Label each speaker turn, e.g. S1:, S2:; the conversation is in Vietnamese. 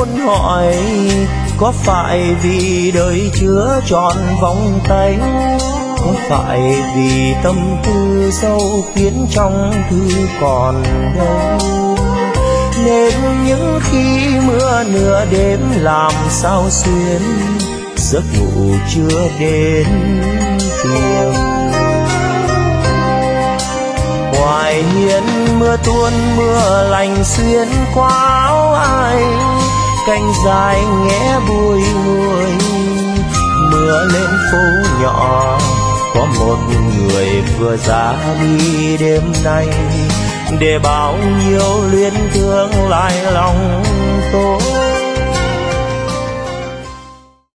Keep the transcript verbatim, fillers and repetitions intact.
S1: muốn hỏi, có phải vì đời chứa trọn vòng tay, có phải vì tâm tư sâu kín trong thư còn đâu, nên những khi mưa nửa đêm làm sao xuyên, giấc ngủ chưa đến tìm. Ngoài hiên mưa tuôn mưa lành xuyên qua áo ai, cành dài nghe bùi ngùi. Mưa lên phố nhỏ, có một người vừa ra đi đêm nay, để bao nhiêu luyến thương lại lòng tôi.